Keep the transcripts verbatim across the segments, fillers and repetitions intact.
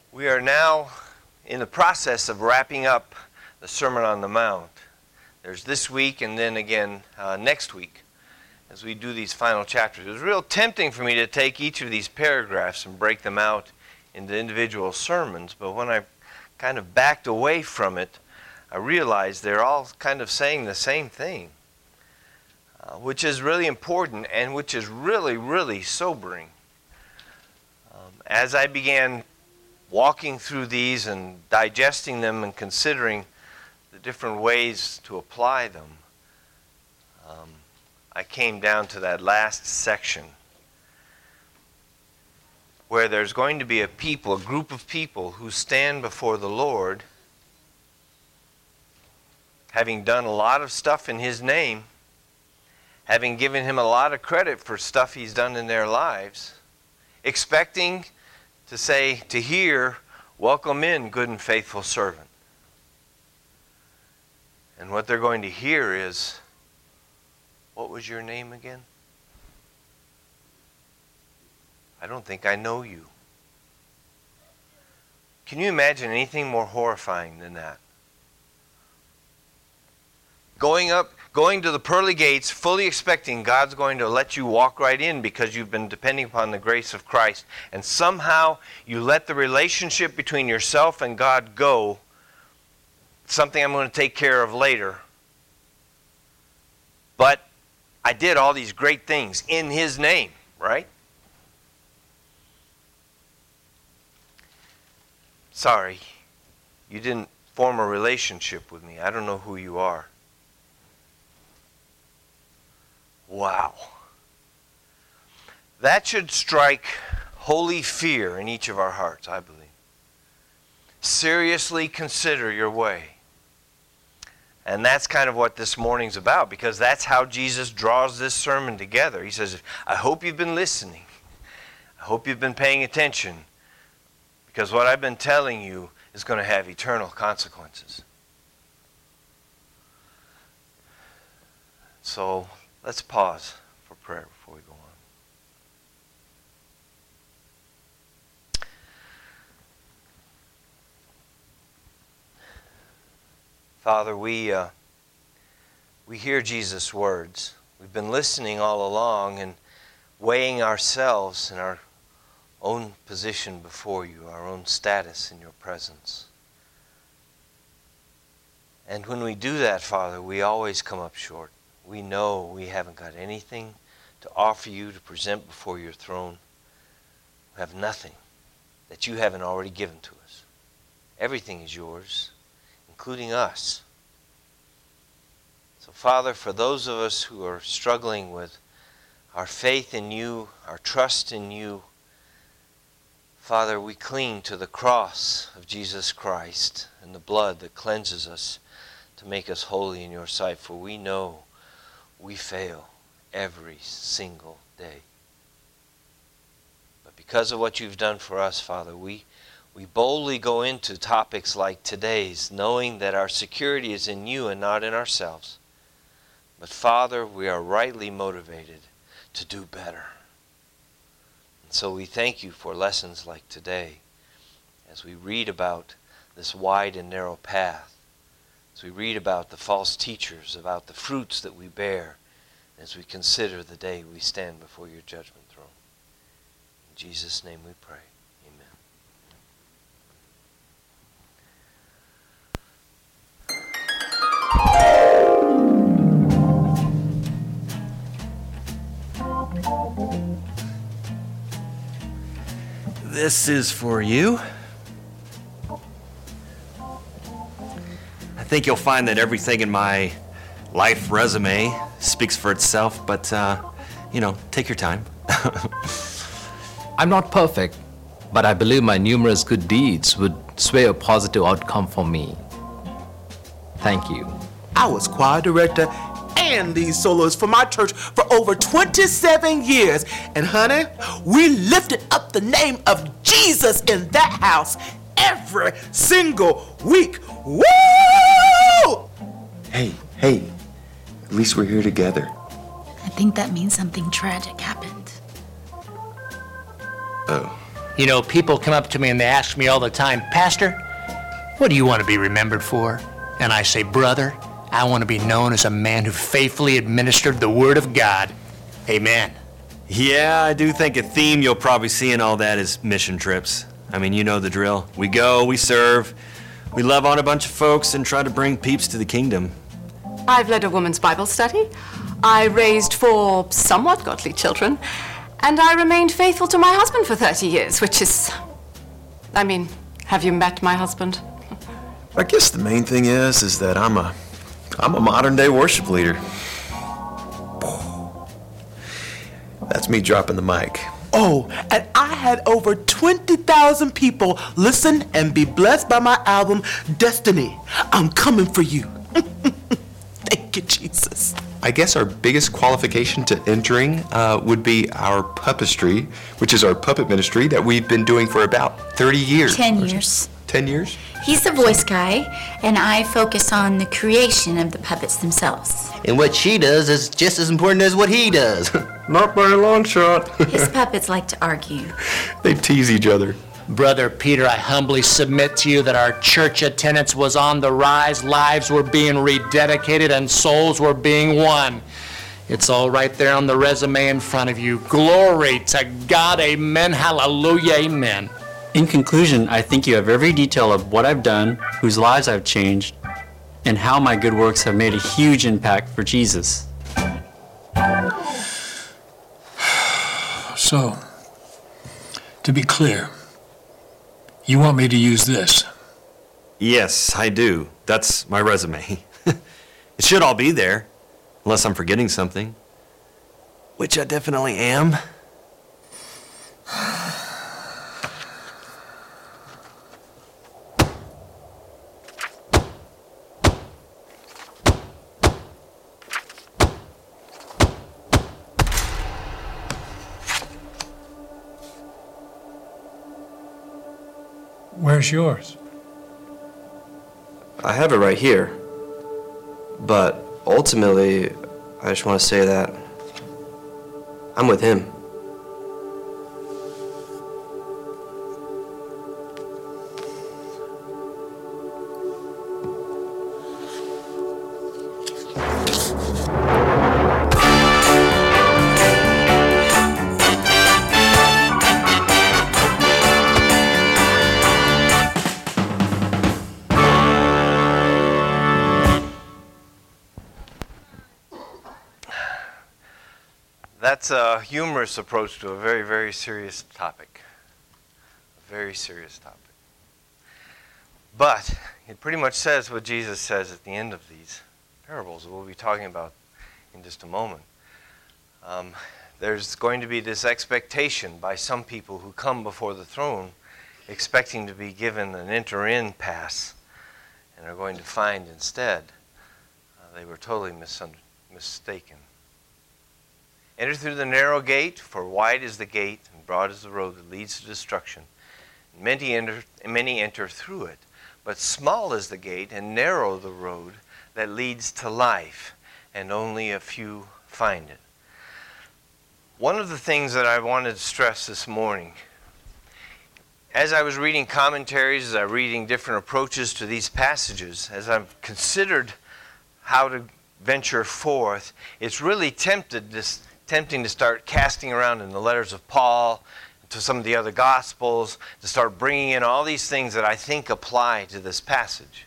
We are now in the process of wrapping up the Sermon on the Mount. There's this week and then again uh, next week as we do these final chapters. It was real tempting for me to take each of these paragraphs and break them out into individual sermons, but when I kind of backed away from it, I realized they're all kind of saying the same thing, uh, which is really important and which is really, really sobering. Um, as I began walking through these and digesting them and considering the different ways to apply them, um, I came down to that last section where there's going to be a people, a group of people who stand before the Lord, having done a lot of stuff in His name, having given Him a lot of credit for stuff He's done in their lives, expecting to say, to hear, "Welcome in, good and faithful servant." And what they're going to hear is, "What was your name again? I don't think I know you." Can you imagine anything more horrifying than that? Going up, going to the pearly gates, fully expecting God's going to let you walk right in because you've been depending upon the grace of Christ, and somehow you let the relationship between yourself and God go, something I'm going to take care of later. But I did all these great things in His name, right? Sorry, you didn't form a relationship with me. I don't know who you are. Wow. That should strike holy fear in each of our hearts, I believe. Seriously consider your way. And that's kind of what this morning's about, because that's how Jesus draws this sermon together. He says, I hope you've been listening. I hope you've been paying attention, because what I've been telling you is going to have eternal consequences. So let's pause for prayer before we go on. Father, we uh, we hear Jesus' words. We've been listening all along and weighing ourselves in our own position before you, our own status in your presence. And when we do that, Father, we always come up short. We know we haven't got anything to offer you, to present before your throne. We have nothing that you haven't already given to us. Everything is yours, including us. So, Father, for those of us who are struggling with our faith in you, our trust in you, Father, we cling to the cross of Jesus Christ and the blood that cleanses us to make us holy in your sight, for we know we fail every single day. But because of what you've done for us, Father, we, we boldly go into topics like today's, knowing that our security is in you and not in ourselves. But Father, we are rightly motivated to do better. And so we thank you for lessons like today, as we read about this wide and narrow path, as we read about the false teachers, about the fruits that we bear, as we consider the day we stand before your judgment throne. In Jesus' name we pray. Amen. This is for you. I think you'll find that everything in my life resume speaks for itself, but, uh, you know, take your time. I'm not perfect, but I believe my numerous good deeds would sway a positive outcome for me. Thank you. I was choir director and lead soloist for my church for over twenty-seven years. And honey, we lifted up the name of Jesus in that house every single week. Woo! Hey, hey, at least we're here together. I think that means something tragic happened. Oh. You know, people come up to me and they ask me all the time, Pastor, what do you want to be remembered for? And I say, brother, I want to be known as a man who faithfully administered the Word of God. Amen. Yeah, I do think a theme you'll probably see in all that is mission trips. I mean, you know the drill. We go, we serve, we love on a bunch of folks and try to bring peeps to the kingdom. I've led a women's Bible study. I raised four somewhat godly children. And I remained faithful to my husband for thirty years, which is... I mean, have you met my husband? I guess the main thing is, is that I'm a, I'm a modern day worship leader. That's me dropping the mic. Oh, and I had over twenty thousand people listen and be blessed by my album, Destiny. I'm coming for you. Thank you, Jesus. I guess our biggest qualification to entering uh, would be our puppetry, which is our puppet ministry that we've been doing for about thirty years. Ten years. Ten years? He's the voice guy, and I focus on the creation of the puppets themselves. And what she does is just as important as what he does. Not by a long shot. His puppets like to argue. They tease each other. Brother Peter, I humbly submit to you that our church attendance was on the rise, lives were being rededicated, and souls were being won. It's all right there on the resume in front of you. Glory to God, amen, hallelujah, amen. In conclusion, I think you have every detail of what I've done, whose lives I've changed, and how my good works have made a huge impact for Jesus. So, to be clear, you want me to use this? Yes, I do. That's my resume. It should all be there, unless I'm forgetting something. Which I definitely am. Where's yours? I have it right here. But ultimately, I just want to say that I'm with him. That's a humorous approach to a very, very serious topic. A very serious topic. But it pretty much says what Jesus says at the end of these parables that we'll be talking about in just a moment. Um, there's going to be this expectation by some people who come before the throne expecting to be given an enter-in pass, and are going to find instead uh, they were totally misun- mistaken. Enter through the narrow gate, for wide is the gate, and broad is the road that leads to destruction. Many enter, many enter through it, but small is the gate, and narrow the road that leads to life, and only a few find it. One of the things that I wanted to stress this morning, as I was reading commentaries, as I was reading different approaches to these passages, as I've considered how to venture forth, it's really tempted this. tempting to start casting around in the letters of Paul, to some of the other Gospels, to start bringing in all these things that I think apply to this passage.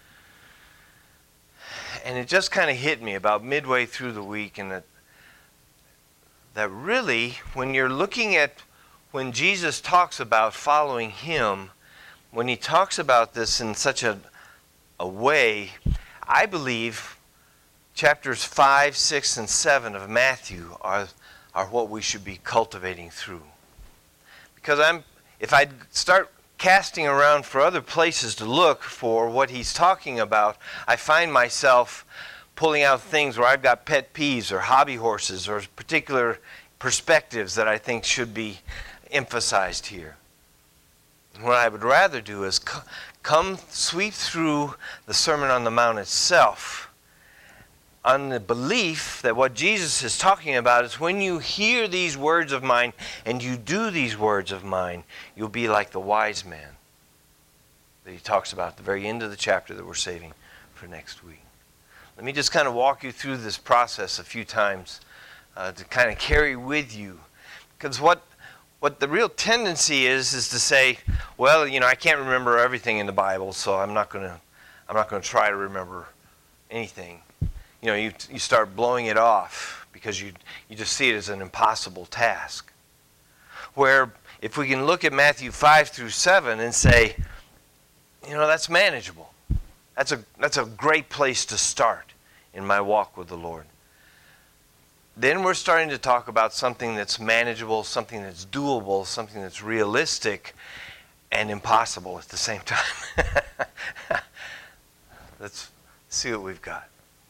And it just kind of hit me about midway through the week, and that, that really, when you're looking at when Jesus talks about following him, when he talks about this in such a, a way, I believe chapters five, six, and seven of Matthew are, are what we should be cultivating through. Because I'm, if I start casting around for other places to look for what he's talking about, I find myself pulling out things where I've got pet peeves or hobby horses or particular perspectives that I think should be emphasized here. What I would rather do is come sweep through the Sermon on the Mount itself on the belief that what Jesus is talking about is when you hear these words of mine and you do these words of mine, you'll be like the wise man that he talks about at the very end of the chapter that we're saving for next week. Let me just kind of walk you through this process a few times uh, to kind of carry with you. Because what what the real tendency is is to say, well, you know, I can't remember everything in the Bible, so I'm not going to I'm not going to try to remember anything. You know, you you start blowing it off because you you just see it as an impossible task. Where if we can look at Matthew five through seven and say, you know, that's manageable. That's a that's a great place to start in my walk with the Lord. Then we're starting to talk about something that's manageable, something that's doable, something that's realistic and impossible at the same time. Let's see what we've got.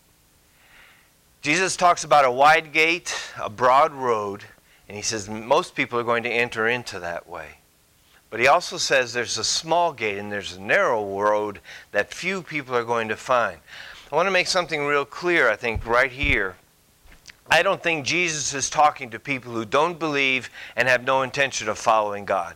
Jesus talks about a wide gate, a broad road, and he says most people are going to enter into that way. But he also says there's a small gate and there's a narrow road that few people are going to find. I want to make something real clear, I think, right here. I don't think Jesus is talking to people who don't believe and have no intention of following God,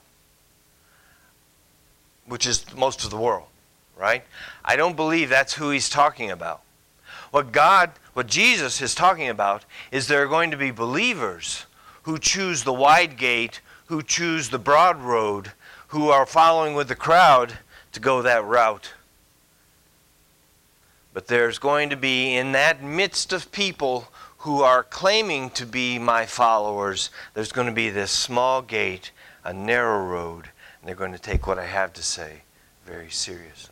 which is most of the world, right? I don't believe that's who he's talking about. What God, what Jesus is talking about is there are going to be believers who choose the wide gate, who choose the broad road, who are following with the crowd to go that route. But there's going to be, in that midst of people who are claiming to be my followers, there's going to be this small gate, a narrow road, and they're going to take what I have to say very seriously.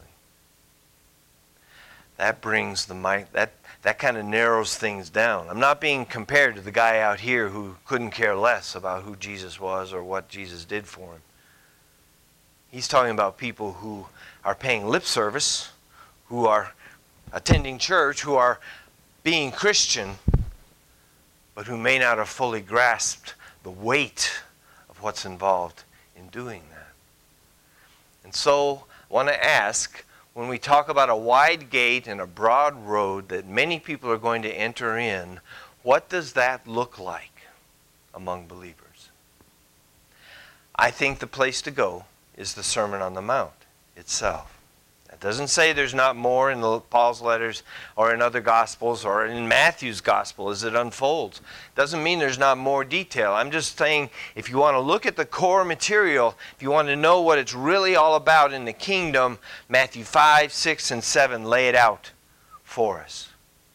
That brings the mic, that that kind of narrows things down. I'm not being compared to the guy out here who couldn't care less about who Jesus was or what Jesus did for him. He's talking about people who are paying lip service, who are attending church, who are being Christian, but who may not have fully grasped the weight of what's involved in doing that. And so I want to ask, when we talk about a wide gate and a broad road that many people are going to enter in, what does that look like among believers? I think the place to go is the Sermon on the Mount itself. It doesn't say there's not more in the, Paul's letters or in other Gospels or in Matthew's Gospel as it unfolds. It doesn't mean there's not more detail. I'm just saying if you want to look at the core material, if you want to know what it's really all about in the kingdom, Matthew five, six, and seven lay it out for us.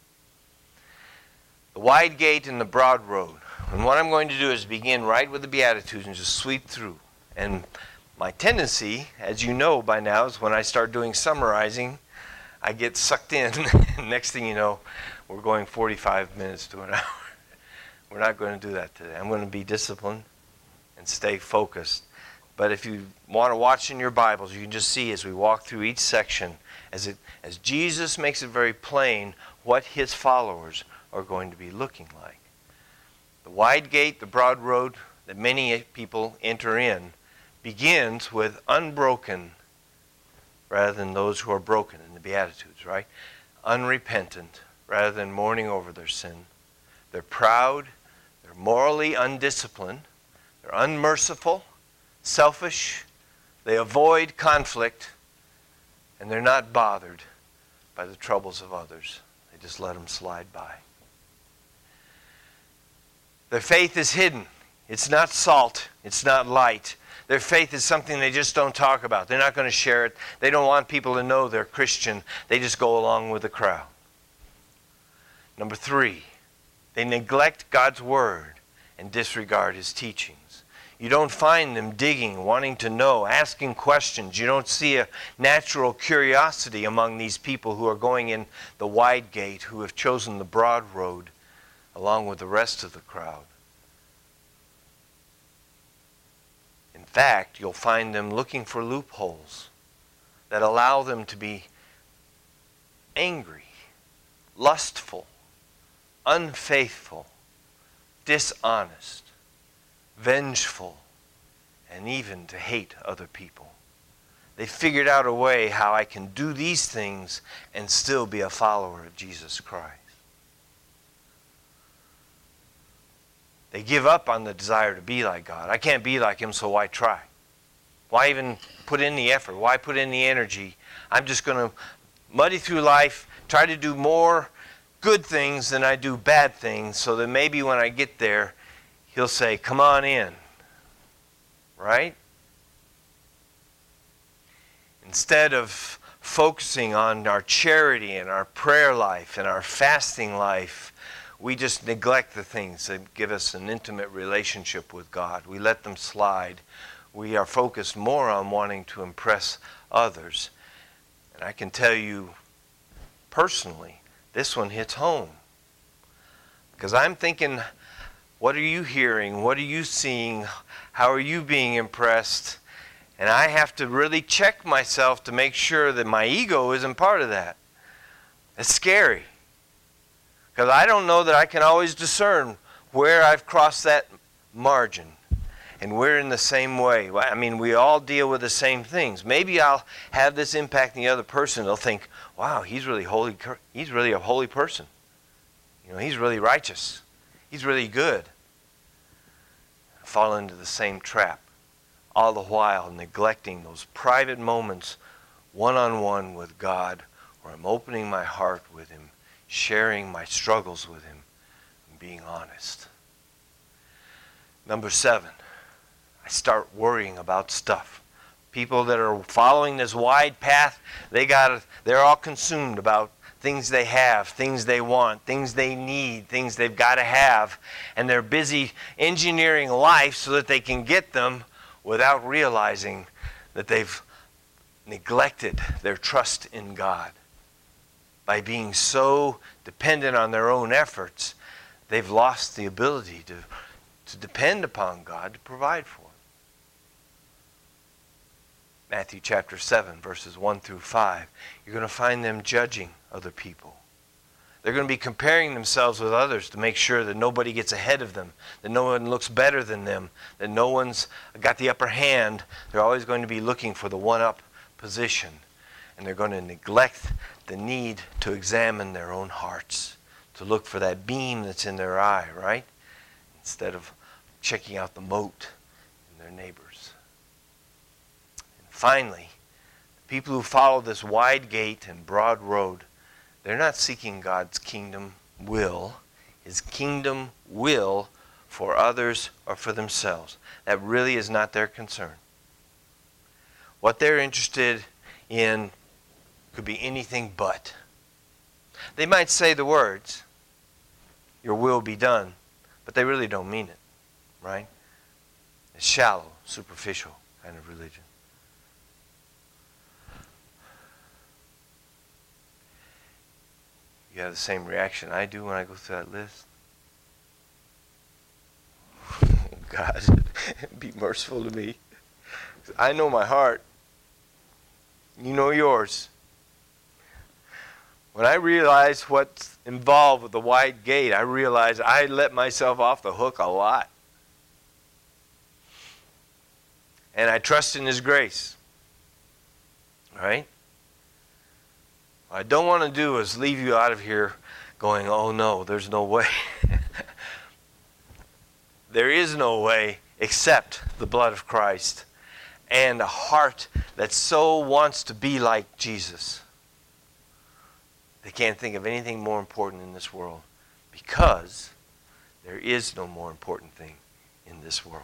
The wide gate and the broad road. And what I'm going to do is begin right with the Beatitudes and just sweep through. And my tendency, as you know by now, is when I start doing summarizing, I get sucked in. Next thing you know, we're going forty-five minutes to an hour. We're not going to do that today. I'm going to be disciplined and stay focused. But if you want to watch in your Bibles, you can just see as we walk through each section, as it as Jesus makes it very plain what his followers are going to be looking like. The wide gate, the broad road that many people enter in, begins with unbroken rather than those who are broken in the Beatitudes, right? Unrepentant rather than mourning over their sin. They're proud, they're morally undisciplined, they're unmerciful, selfish, they avoid conflict, and they're not bothered by the troubles of others. They just let them slide by. Their faith is hidden. It's not salt, it's not light. Their faith is something they just don't talk about. They're not going to share it. They don't want people to know they're Christian. They just go along with the crowd. Number three, they neglect God's word and disregard his teachings. You don't find them digging, wanting to know, asking questions. You don't see a natural curiosity among these people who are going in the wide gate, who have chosen the broad road along with the rest of the crowd. In fact, you'll find them looking for loopholes that allow them to be angry, lustful, unfaithful, dishonest, vengeful, and even to hate other people. They figured out a way how I can do these things and still be a follower of Jesus Christ. They give up on the desire to be like God. I can't be like him, so why try? Why even put in the effort? Why put in the energy? I'm just going to muddy through life, try to do more good things than I do bad things, so that maybe when I get there, he'll say, come on in. Right? Instead of focusing on our charity and our prayer life and our fasting life, we just neglect the things that give us an intimate relationship with God. We let them slide. We are focused more on wanting to impress others. And I can tell you personally, this one hits home. Because I'm thinking, what are you hearing? What are you seeing? How are you being impressed? And I have to really check myself to make sure that my ego isn't part of that. It's scary. Because I don't know that I can always discern where I've crossed that margin. And we're in the same way. I mean, we all deal with the same things. Maybe I'll have this impact on the other person. They'll think, wow, he's really holy. He's really a holy person. You know, he's really righteous. He's really good. Fall into the same trap. All the while neglecting those private moments one-on-one with God, where I'm opening my heart with him, sharing my struggles with him, and being honest. Number seven, I start worrying about stuff. People that are following this wide path, they got they're all consumed about things they have, things they want, things they need, things they've got to have, and they're busy engineering life so that they can get them, without realizing that they've neglected their trust in God. By being so dependent on their own efforts, they've lost the ability to, to depend upon God to provide for them. Matthew chapter seven, verses one through five. You're going to find them judging other people. They're going to be comparing themselves with others to make sure that nobody gets ahead of them, that no one looks better than them, that no one's got the upper hand. They're always going to be looking for the one-up position. And they're going to neglect the need to examine their own hearts, to look for that beam that's in their eye, right? Instead of checking out the mote in their neighbors. And finally, the people who follow this wide gate and broad road, they're not seeking God's kingdom will, his kingdom will for others or for themselves. That really is not their concern. What they're interested in could be anything but. They might say the words, your will be done, but they really don't mean it, right? It's shallow, superficial kind of religion. You have the same reaction I do when I go through that list. God, be merciful to me. I know my heart. You know yours. When I realize what's involved with the wide gate, I realize I let myself off the hook a lot. And I trust in his grace. All right? What I don't want to do is leave you out of here going, oh no, there's no way. There is no way except the blood of Christ and a heart that so wants to be like Jesus. They can't think of anything more important in this world because there is no more important thing in this world.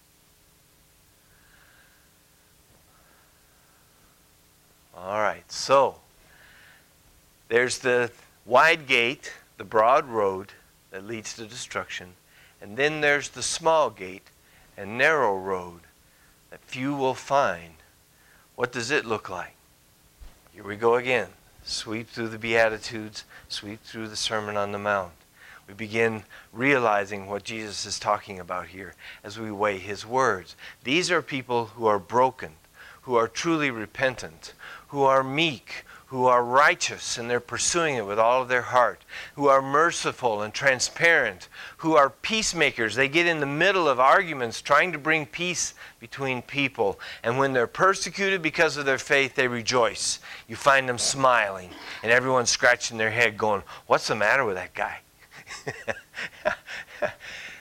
All right, so there's the wide gate, the broad road that leads to destruction, and then there's the small gate and narrow road that few will find. What does it look like? Here we go again. Sweep through the Beatitudes, sweep through the Sermon on the Mount. We begin realizing what Jesus is talking about here as we weigh his words. These are people who are broken, who are truly repentant, who are meek, who are righteous, and they're pursuing it with all of their heart, who are merciful and transparent, who are peacemakers. They get in the middle of arguments trying to bring peace between people, and when they're persecuted because of their faith, they rejoice. You find them smiling, and everyone's scratching their head going, what's the matter with that guy?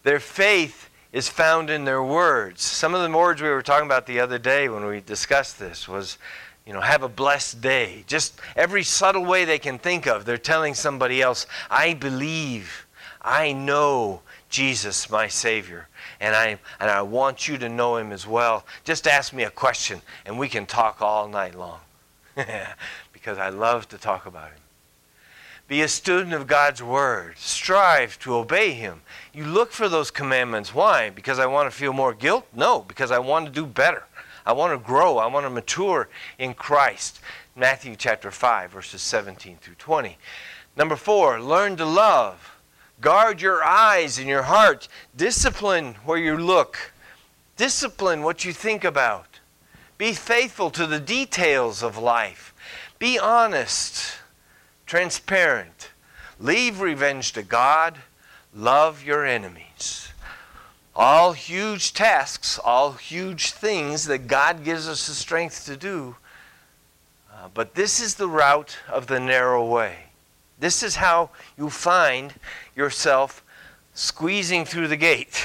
Their faith is found in their words. Some of the words we were talking about the other day when we discussed this was, you know, have a blessed day. Just every subtle way they can think of, they're telling somebody else, I believe, I know Jesus, my Savior, and I and I want you to know him as well. Just ask me a question and we can talk all night long because I love to talk about him. Be a student of God's Word. Strive to obey him. You look for those commandments. Why? Because I want to feel more guilt? No, because I want to do better. I want to grow. I want to mature in Christ. Matthew chapter five, verses seventeen through twenty. Number four, learn to love. Guard your eyes and your heart. Discipline where you look. Discipline what you think about. Be faithful to the details of life. Be honest, transparent. Leave revenge to God. Love your enemies. All huge tasks, all huge things that God gives us the strength to do. Uh, but this is the route of the narrow way. This is how you find yourself squeezing through the gate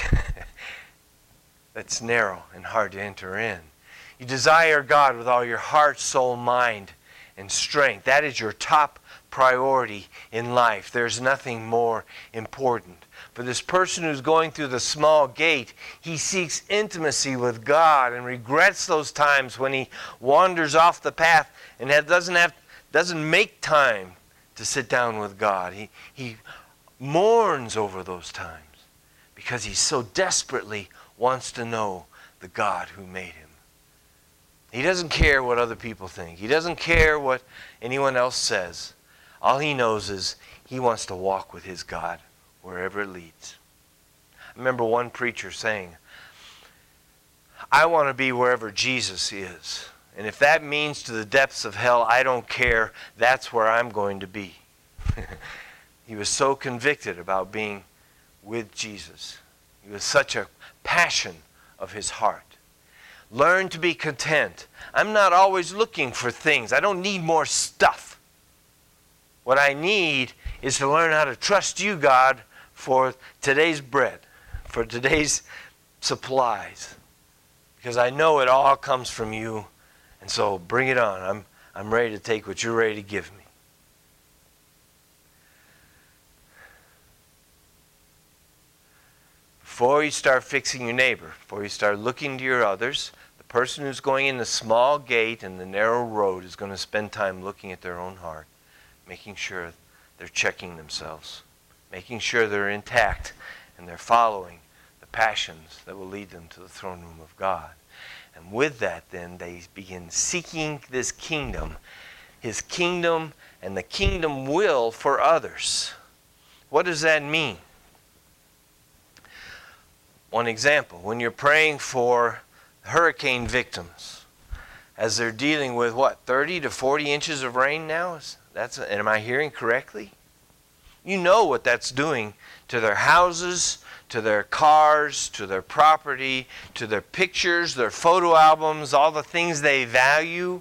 that's narrow and hard to enter in. You desire God with all your heart, soul, mind, and strength. That is your top priority in life. There's nothing more important. For this person who's going through the small gate, he seeks intimacy with God and regrets those times when he wanders off the path and doesn't have, doesn't make time to sit down with God. He, he mourns over those times because he so desperately wants to know the God who made him. He doesn't care what other people think. He doesn't care what anyone else says. All he knows is he wants to walk with his God wherever it leads. I remember one preacher saying, I want to be wherever Jesus is. And if that means to the depths of hell, I don't care. That's where I'm going to be. He was so convicted about being with Jesus. He was such a passion of his heart. Learn to be content. I'm not always looking for things. I don't need more stuff. What I need is to learn how to trust you, God, for today's bread, for today's supplies. Because I know it all comes from you. And so bring it on. I'm, I'm ready to take what you're ready to give me. Before you start fixing your neighbor, before you start looking to your others, the person who's going in the small gate and the narrow road is going to spend time looking at their own heart, making sure they're checking themselves, making sure they're intact and they're following the passions that will lead them to the throne room of God. And with that, then, they begin seeking this kingdom, his kingdom and the kingdom will for others. What does that mean? One example, when you're praying for hurricane victims, as they're dealing with, what, thirty to forty inches of rain now? That's, am I hearing correctly? You know what that's doing to their houses, to their cars, to their property, to their pictures, their photo albums, all the things they value.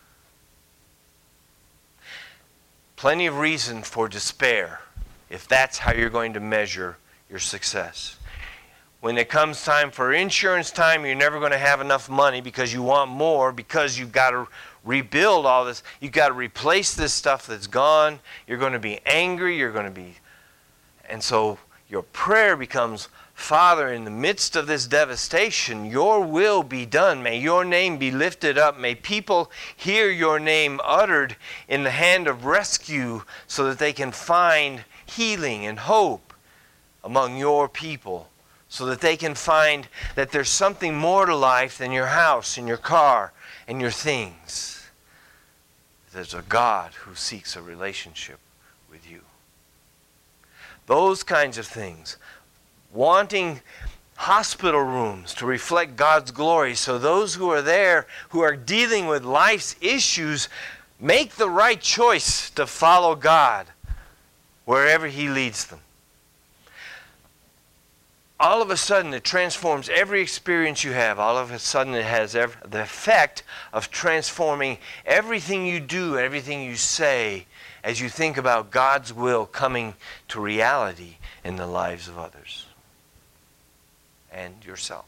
Plenty of reason for despair if that's how you're going to measure your success. When it comes time for insurance time, you're never going to have enough money because you want more, because you've got to rebuild all this. You've got to replace this stuff that's gone. You're going to be angry. You're going to be... And so your prayer becomes, Father, in the midst of this devastation, your will be done. May your name be lifted up. May people hear your name uttered in the hand of rescue so that they can find healing and hope among your people, so that they can find that there's something more to life than your house and your car and your things. There's a God who seeks a relationship with you. Those kinds of things. Wanting hospital rooms to reflect God's glory so those who are there, who are dealing with life's issues, make the right choice to follow God wherever He leads them. All of a sudden, it transforms every experience you have. All of a sudden, it has every, the effect of transforming everything you do, everything you say, as you think about God's will coming to reality in the lives of others. and yourself.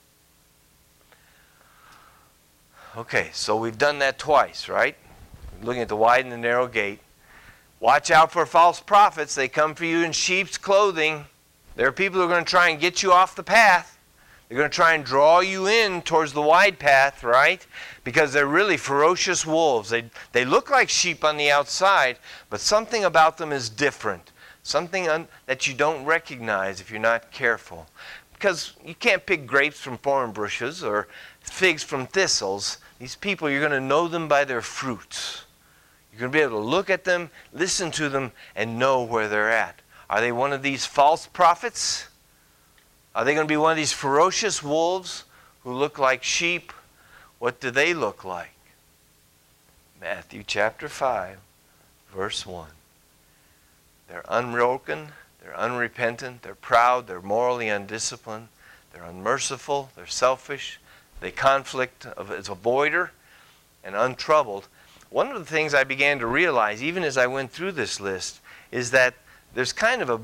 Okay, so we've done that twice, right? Looking at the wide and the narrow gate. Watch out for false prophets. They come for you in sheep's clothing. There are people who are going to try and get you off the path. They're going to try and draw you in towards the wide path, right? Because they're really ferocious wolves. They, they look like sheep on the outside, but something about them is different. Something un- that you don't recognize if you're not careful. Because you can't pick grapes from thorn bushes or figs from thistles. These people, you're going to know them by their fruits. You're going to be able to look at them, listen to them, and know where they're at. Are they one of these false prophets? Are they going to be one of these ferocious wolves who look like sheep? What do they look like? Matthew chapter five, verse one. They're unbroken, they're unrepentant, they're proud, they're morally undisciplined, they're unmerciful, they're selfish, they conflict as a avoider, and untroubled. One of the things I began to realize, even as I went through this list, is that there's kind of a,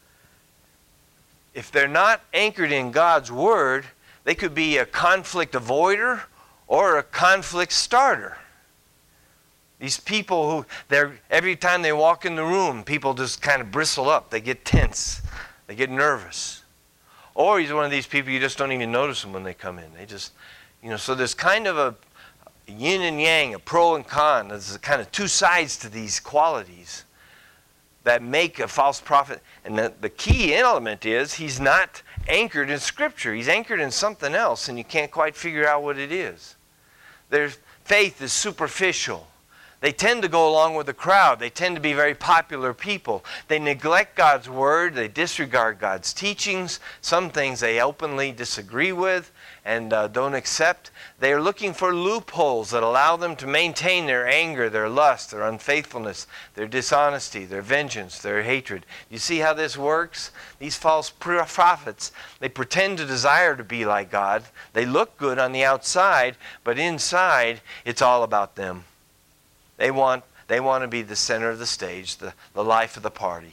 if they're not anchored in God's Word, they could be a conflict avoider or a conflict starter. These people who, they're every time they walk in the room, people just kind of bristle up. They get tense. They get nervous. Or he's one of these people you just don't even notice them when they come in. They just, you know, so there's kind of a yin and yang, a pro and con. There's kind of two sides to these qualities that make a false prophet. And the, the key element is he's not anchored in Scripture. He's anchored in something else, and you can't quite figure out what it is. Their faith is superficial. They tend to go along with the crowd. They tend to be very popular people. They neglect God's Word. They disregard God's teachings. Some things they openly disagree with and uh, don't accept. They are looking for loopholes that allow them to maintain their anger, their lust, their unfaithfulness, their dishonesty, their vengeance, their hatred. You see how this works? These false prophets, they pretend to desire to be like God. They look good on the outside, but inside it's all about them. They want, they want to be the center of the stage, the, the life of the party.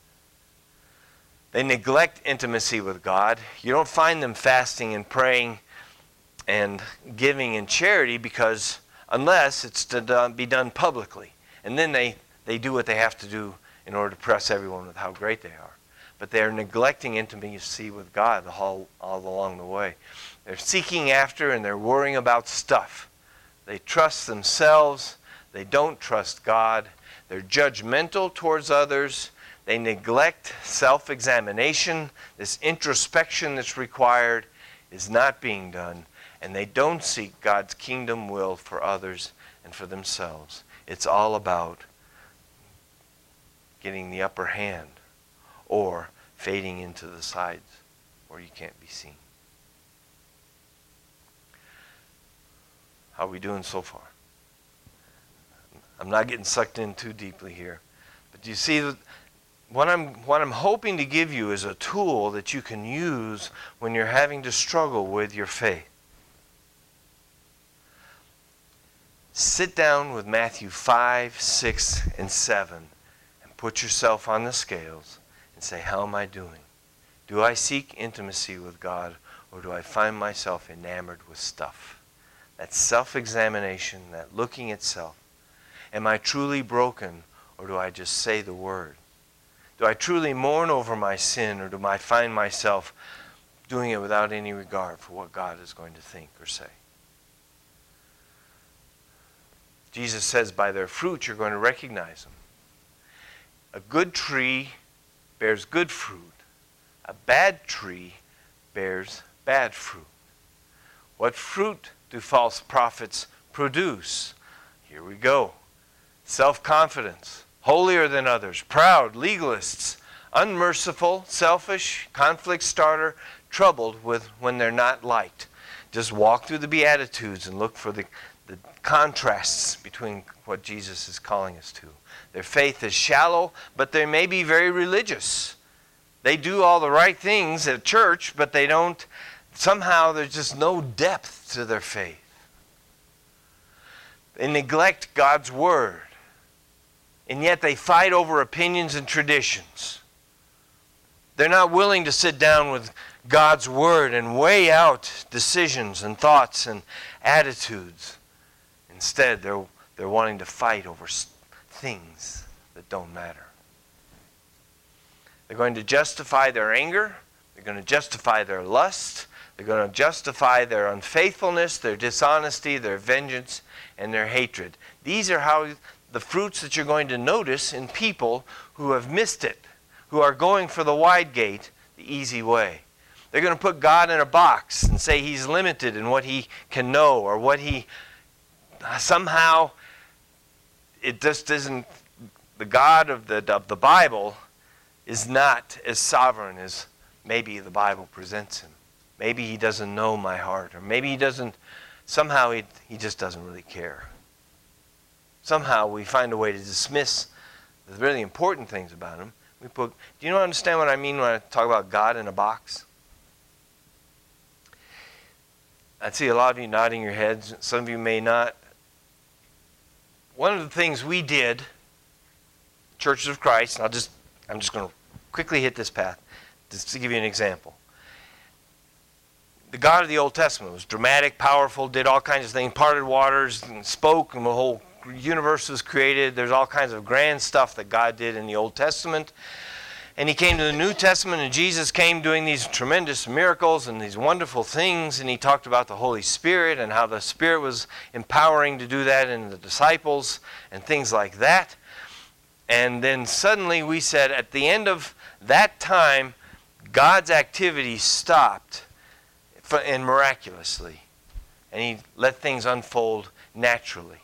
They neglect intimacy with God. You don't find them fasting and praying and giving in charity because unless it's to done, be done publicly. And then they, they do what they have to do in order to press everyone with how great they are. But they're neglecting intimacy with God all, all along the way. They're seeking after and they're worrying about stuff. They trust themselves. They don't trust God. They're judgmental towards others. They neglect self-examination. This introspection that's required is not being done. And they don't seek God's kingdom will for others and for themselves. It's all about getting the upper hand or fading into the sides where you can't be seen. How are we doing so far? I'm not getting sucked in too deeply here. But you see, what I'm, what I'm hoping to give you is a tool that you can use when you're having to struggle with your faith. Sit down with Matthew five, six, and seven and put yourself on the scales and say, how am I doing? Do I seek intimacy with God or do I find myself enamored with stuff? That self-examination, that looking at self. Am I truly broken, or do I just say the word? Do I truly mourn over my sin, or do I find myself doing it without any regard for what God is going to think or say? Jesus says, by their fruit you're going to recognize them. A good tree bears good fruit. A bad tree bears bad fruit. What fruit do false prophets produce? Here we go. Self-confidence, holier than others, proud, legalists, unmerciful, selfish, conflict starter, troubled with when they're not liked. Just walk through the Beatitudes and look for the, the contrasts between what Jesus is calling us to. Their faith is shallow, but they may be very religious. They do all the right things at church, but they don't, somehow there's just no depth to their faith. They neglect God's Word. And yet they fight over opinions and traditions. They're not willing to sit down with God's Word and weigh out decisions and thoughts and attitudes. Instead, they're, they're wanting to fight over things that don't matter. They're going to justify their anger. They're going to justify their lust. They're going to justify their unfaithfulness, their dishonesty, their vengeance, and their hatred. These are how the fruits that you're going to notice in people who have missed it, who are going for the wide gate, the easy way. They're going to put God in a box and say He's limited in what He can know, or what He somehow, it just isn't, the God of the, of the Bible is not as sovereign as maybe the Bible presents Him. Maybe He doesn't know my heart, or maybe He doesn't, somehow He, he just doesn't really care. Somehow we find a way to dismiss the really important things about Him. We put, do you understand what I mean when I talk about God in a box? I see a lot of you nodding your heads. Some of you may not. One of the things we did, Churches of Christ, and I'll just, I'm just going to quickly hit this path, just to give you an example. The God of the Old Testament was dramatic, powerful, did all kinds of things, parted waters, and spoke, and the whole universe was created. There's all kinds of grand stuff that God did in the Old Testament. And He came to the New Testament, and Jesus came doing these tremendous miracles and these wonderful things, and He talked about the Holy Spirit and how the Spirit was empowering to do that in the disciples and things like that. And then suddenly we said at the end of that time, God's activity stopped and miraculously, and He let things unfold naturally.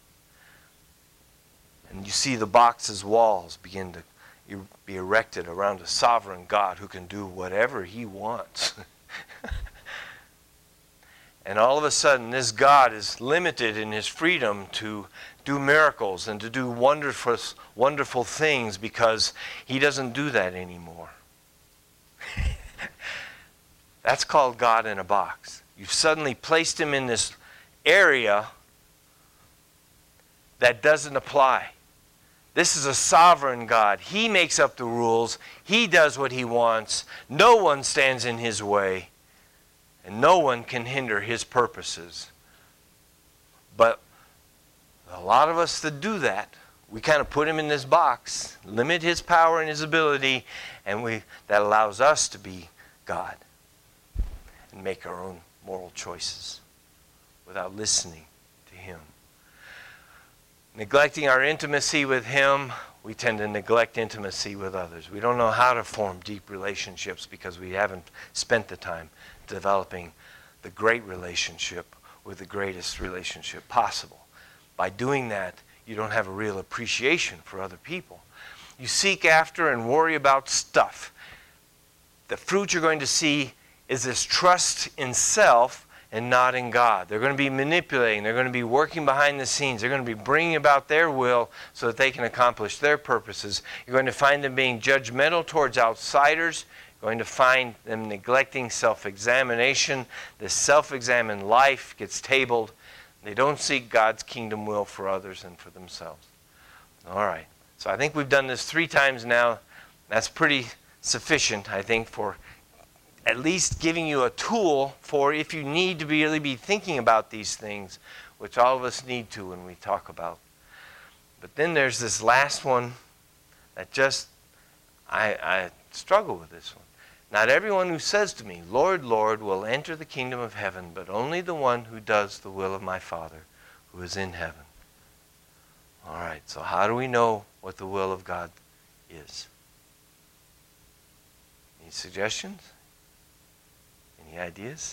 And you see the box's walls begin to be erected around a sovereign God who can do whatever He wants. And all of a sudden, this God is limited in His freedom to do miracles and to do wonderful, wonderful things because He doesn't do that anymore. That's called God in a box. You've suddenly placed Him in this area that doesn't apply. This is a sovereign God. He makes up the rules. He does what He wants. No one stands in His way. And no one can hinder His purposes. But a lot of us that do that, we kind of put Him in this box, limit His power and His ability, and we that allows us to be God and make our own moral choices without listening to Him. Neglecting our intimacy with Him, we tend to neglect intimacy with others. We don't know how to form deep relationships because we haven't spent the time developing the great relationship with the greatest relationship possible. By doing that, you don't have a real appreciation for other people. You seek after and worry about stuff. The fruit you're going to see is this trust in self and not in God. They're going to be manipulating. They're going to be working behind the scenes. They're going to be bringing about their will so that they can accomplish their purposes. You're going to find them being judgmental towards outsiders. You're going to find them neglecting self-examination. The self-examined life gets tabled. They don't seek God's kingdom will for others and for themselves. All right. So I think we've done this three times now. That's pretty sufficient, I think, for at least giving you a tool for if you need to really be thinking about these things, which all of us need to when we talk about. But then there's this last one that just, I, I struggle with this one. Not everyone who says to me, Lord, Lord, will enter the kingdom of heaven, but only the one who does the will of my Father who is in heaven. All right, so how do we know what the will of God is? Any suggestions? Any ideas?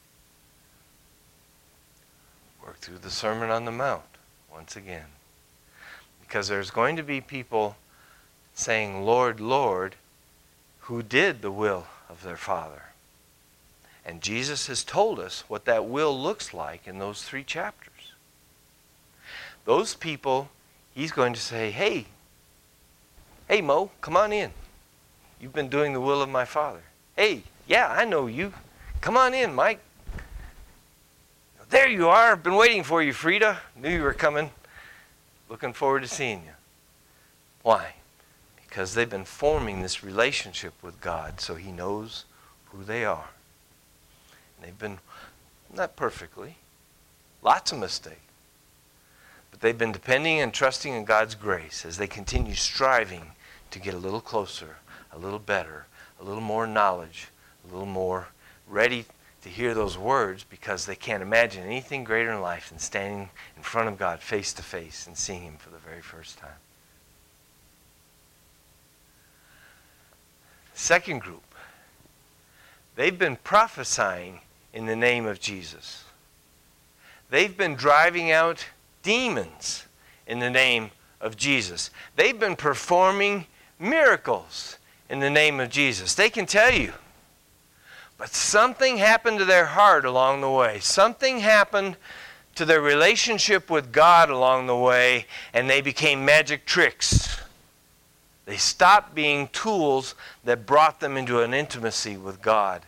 Work through the Sermon on the Mount once again. Because there's going to be people saying, Lord, Lord, who did the will of their Father. And Jesus has told us what that will looks like in those three chapters. Those people, He's going to say, hey, hey Mo, come on in. You've been doing the will of my Father. Hey, yeah, I know you. Come on in, Mike. There you are. I've been waiting for you, Frida. Knew you were coming. Looking forward to seeing you. Why? because they've been forming this relationship with God so he knows who they are. And they've been, not perfectly, lots of mistakes, but they've been depending and trusting in God's grace as they continue striving to get a little closer, a little better, a little more knowledge, a little more ready to hear those words, because they can't imagine anything greater in life than standing in front of God face to face and seeing him for the very first time. Second group, they've been prophesying in the name of Jesus. They've been driving out demons in the name of Jesus. They've been performing miracles in the name of Jesus. They can tell you. But something happened to their heart along the way. Something happened to their relationship with God along the way, and they became magic tricks. They stopped being tools that brought them into an intimacy with God.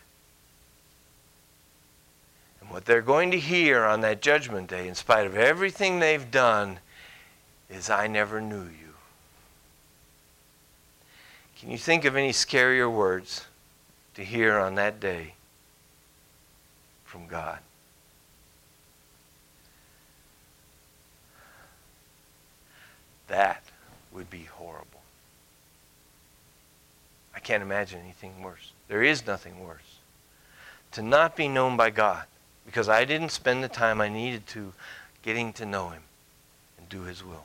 And what they're going to hear on that judgment day, in spite of everything they've done, is, "I never knew you." Can you think of any scarier words to hear on that day from God? That would be horrible. I can't imagine anything worse. There is nothing worse. To not be known by God because I didn't spend the time I needed to getting to know him and do his will.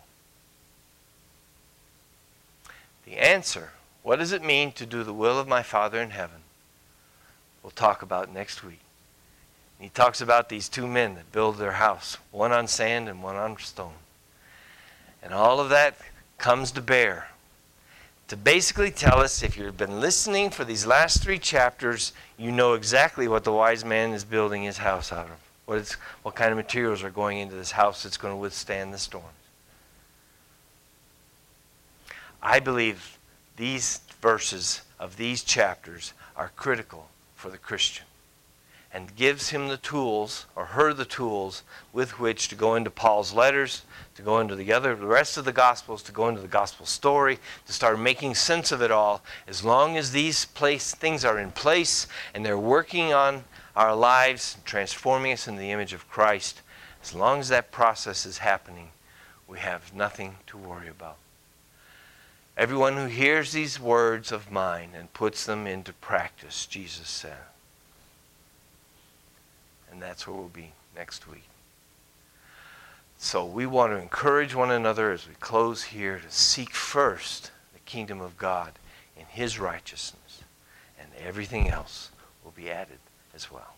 The answer, what does it mean to do the will of my Father in heaven, we'll talk about next week. He talks about these two men that build their house, one on sand and one on stone. And all of that comes to bear to basically tell us, if you've been listening for these last three chapters, you know exactly what the wise man is building his house out of. What, it's, what kind of materials are going into this house that's going to withstand the storms. I believe these verses of these chapters are critical for the Christian and gives him the tools, or her the tools, with which to go into Paul's letters, to go into the other, the rest of the Gospels, to go into the Gospel story, to start making sense of it all. As long as these place, things are in place and they're working on our lives, transforming us in the image of Christ, as long as that process is happening, we have nothing to worry about. Everyone who hears these words of mine and puts them into practice, Jesus said. And that's where we'll be next week. So we want to encourage one another as we close here to seek first the kingdom of God and his righteousness, and everything else will be added as well.